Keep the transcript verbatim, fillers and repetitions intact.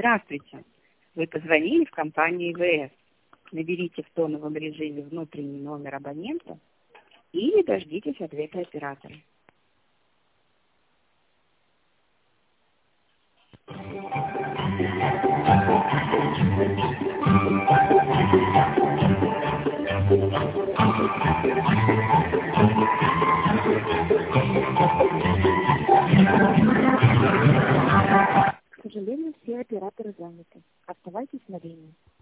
Здравствуйте. Вы позвонили в компанию ИВС. Наберите в тоновом режиме внутренний номер абонента или дождитесь ответа оператора. К сожалению, все операторы заняты.